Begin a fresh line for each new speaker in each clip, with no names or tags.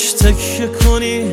بهش تکیه کنی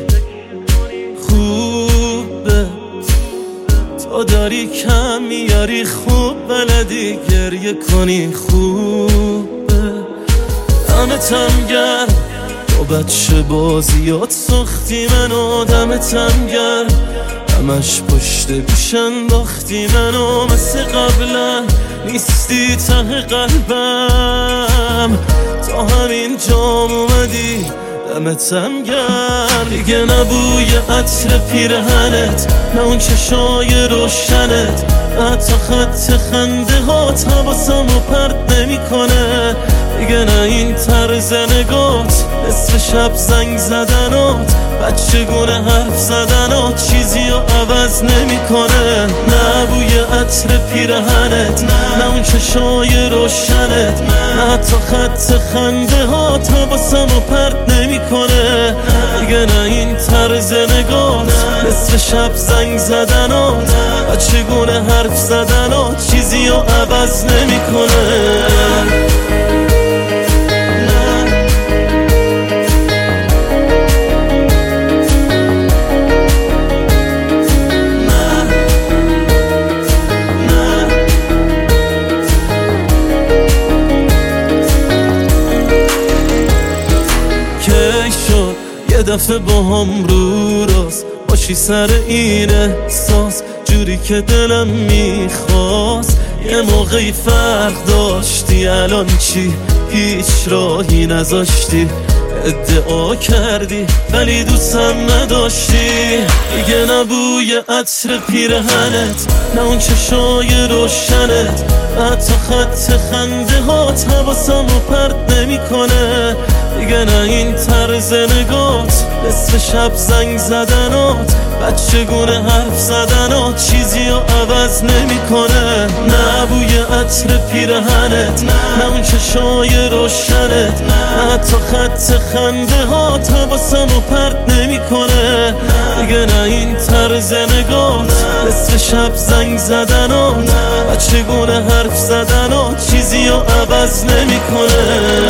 خوبه، تو داری کم میاری خوب بلدی گریه کنی خوبه. دمتم گرم تو بچه بازیات ساختی منو، دمتم گرم همش پشت پیش انداختی منو، مثل قبلا نیستی ته قلبم، تا همین جام اومدی دمتم گرم. دیگه نبوی عطر پیرهنت، نه اون چشای روشنت، حتی خط خنده هات حواسمو پرت نمیکنه. دیگه نه این طرز نگات، نصف شب زنگ زدنات، بچگونه حرف زدنات چیزی رو عوض نمیکنه. نه بوی عطر پیرهنت، نه اون چشای روشنت، نه حتی خط خنده هات حواسمو پرت نمیکنه. دیگه نه این طرز نگات، نصف شب زنگ زدنات، بچگونه حرف زدنات چیزی رو عوض نمیکنه. یه دفعه با هم رو راست باشی سر این احساس، جوری که دلم میخواست. یه موقعی فرق داشتی، الان چی؟ هیچ راهی نذاشتی، ادعا کردی ولی دوستم نداشتی. دیگه نبوی عطر پیرهنت، نه اون چشای روشنت، حتی خط خنده هات حواسمو پرت نمیکنه. دیگه نه این طرز نگات، نصف شب زنگ زدنات، بچگونه حرف زدنات چیزی رو عوض نمیکنه. نه بوی عطر پیرهنت، نه اون چشای روشنت، نه حتی خط خنده هات حواسمو پرت نمیکنه. دیگه نه این طرز نگات، نصف شب زنگ زدنات، بچگونه حرف زدنات چیزی رو عوض نمیکنه.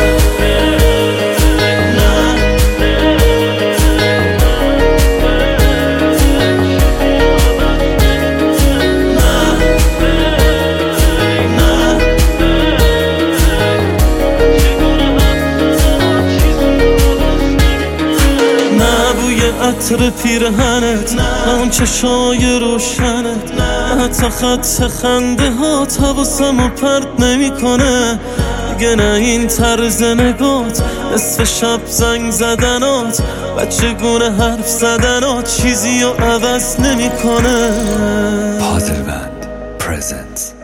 عطر پیرهنت، نه اون چشای روشنت، نه حتی خط خنده هات حواسمو پرت نمیکنه. دیگه نه این طرز نگات، نصف شب زنگ زدنات، بچگونه حرف زدنات چیزی رو عوض نمیکنه.
پازل بند پرزنت